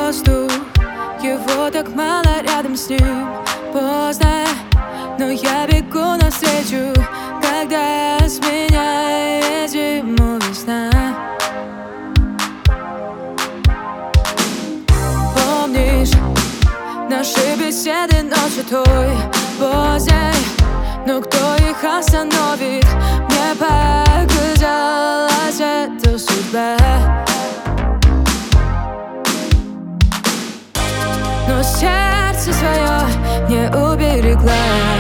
воздух, его так мало рядом с ним. Поздно, но я бегу навстречу, когда сменяет зиму весна. Помнишь наши беседы ночью той поздней? Но кто их остановит? Мне показалось, это судьба. Но сердце свое не уберегла.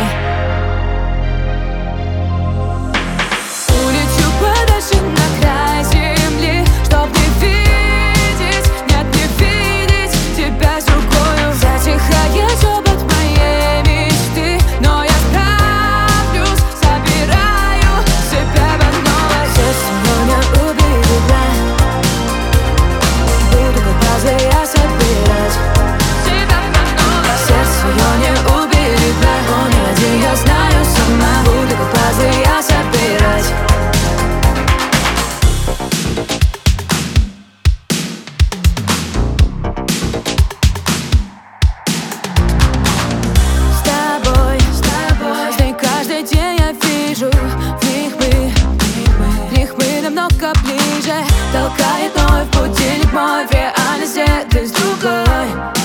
Улечу подальше на край земли, чтоб не видеть, нет, не видеть тебя с другою. Затихает шепот моей мечты, но я справлюсь, собираю себя вновь. Сердце не уберегла. Буду как пазлы я собирать. Сердце я не уберегла. Он не один, я знаю сама. Буду как пазлы я собирать. С тобой каждый день я вижу. В них мы намного ближе. Толкает мой будильник мой. В реальности ты с другой.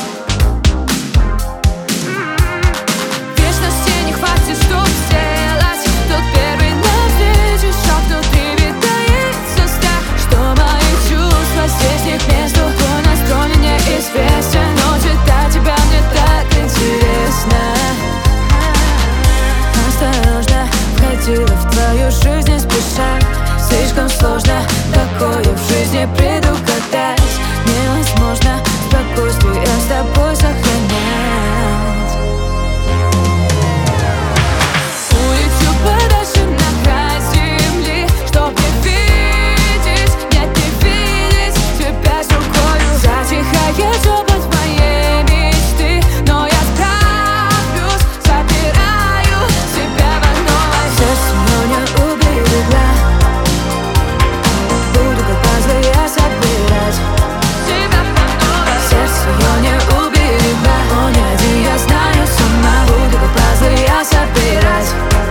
В твою жизнь не спеша. Слишком сложно такое в жизни предугадать. Невозможно спокойствие с тобой сохранять. Улечу подальше на край земли, чтоб не видеть, нет, не видеть тебя с рукою. Затихает шепот моей мечты, но я справлюсь, собираю себя вновь. Сердце не уберегла. Буду как пазлы я собирать. Сердце я не уберегла. Он не один, я знаю сама. Буду как пазлы я собирать.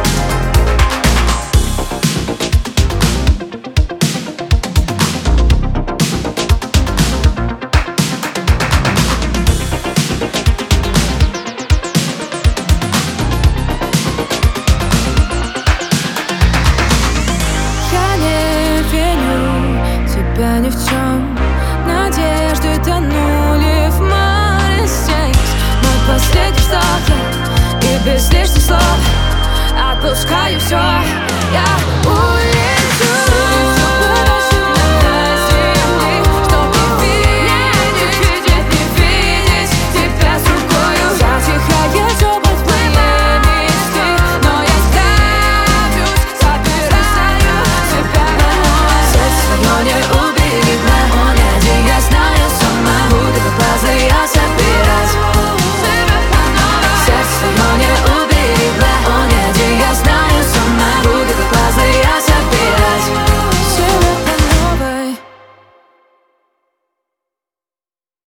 Тебя ни в чем, надежды тонули в море здесь. Мой последний вздох, и без лишних слов отпускаю все. Я